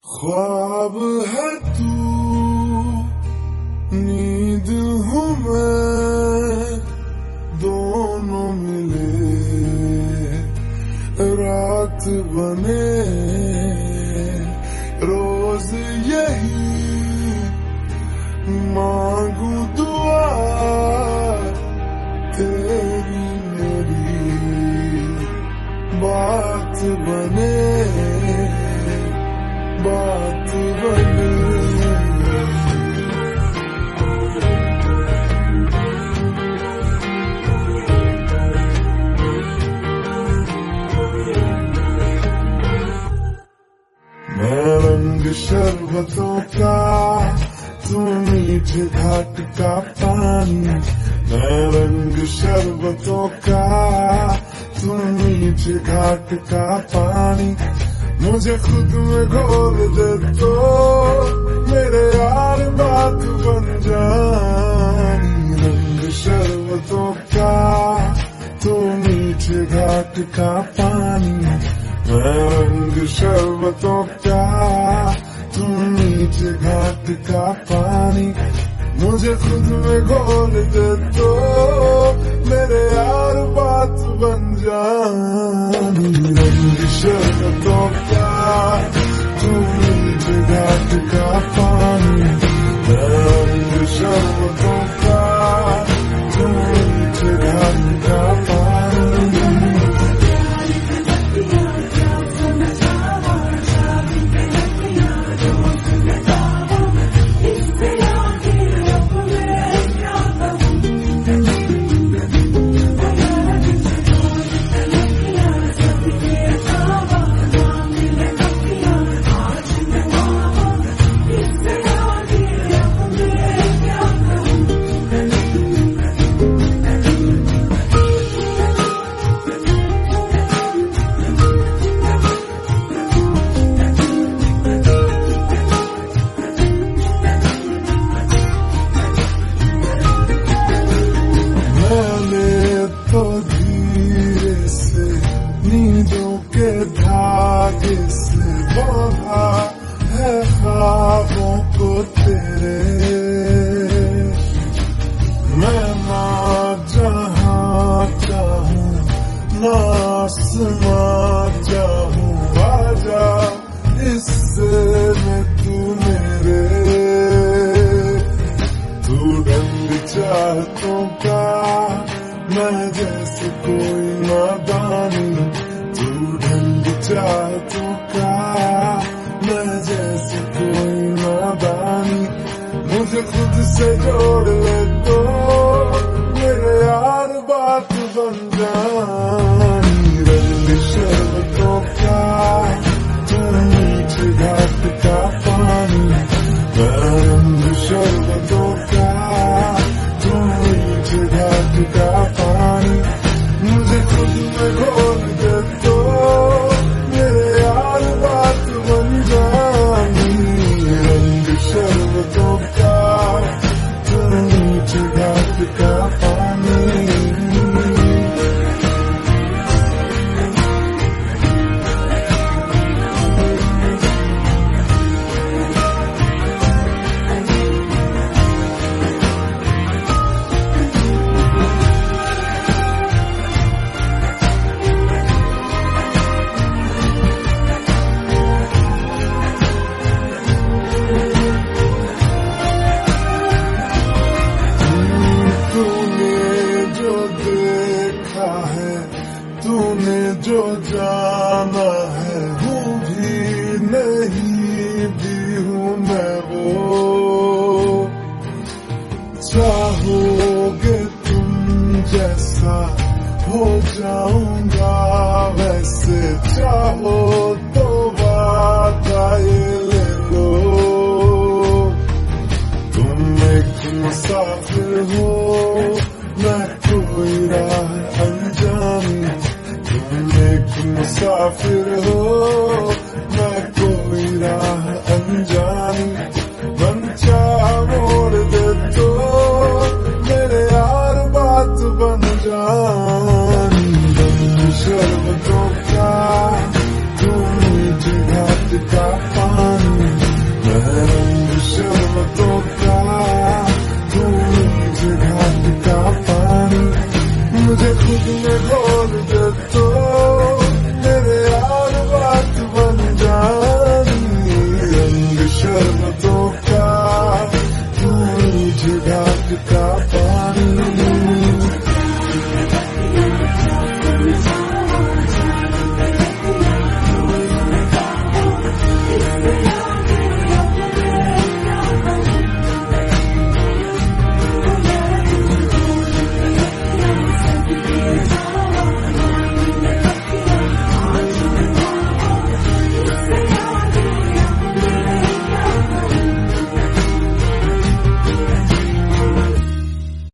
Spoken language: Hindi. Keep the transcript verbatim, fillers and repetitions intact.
ख्वाब है तू, नींद हूँ मैं, दोनों मिले रात बने, रोज यही मांगू दुआ, तेरी मेरी बात बने, बात बने। मैं रंग शरबतों का, तू मीठे घाट का पानी। मैं रंग शरबतों का, तू मीठे घाट का पानी। मुझे खुद में घोल दे तो मेरे यार बात बन जानी। रंग शरबतों का, तू मीठे घाट का पानी। मैं रंग शरबतों का, तू मीठे घाट का पानी। मुझे खुद में घोल दे तो मेरे यार बात बन जानी। रंग शरबतों का, तू मीठे घाट का पानी। रंग शरबतों का, तू मीठे घाट का पानी। तो धीरे से नींदों के धागे से बांधा है ख्वाबों को तेरे। मैं ना जहाँ चाहूँ, ना आसमां चाहूँ, आजा इससे में तू मेरे। तू ढंग चाहतों का, मैं जैसे कोई नादानी। तू ढंग चाहतों का, मैं जैसे कोई नादानी। मुझे खुद से जोड़ ले तो मेरे यार बात बन जानी। रंग शरबतों का, तू मीठे घाट का पानी। रंग शरबतों का, तू मीठे घाट का पानी। मुझे खुद में घोल दे तो मेरे यार बात बन जानी। रंग शरबतों का, तू मीठे घाट का पानी। तूने जो जाना है, हूँ भी नहीं भी हूँ मैं वो। चाहोगे तुम जैसा हो जाऊंगा वैसे। चाहो तो वादा ये ले लो। तुम एक मुसाफिर हो, मैं कोई राह अनजानी। तुम एक मुसाफिर हो, मैं कोई राह अनजानी।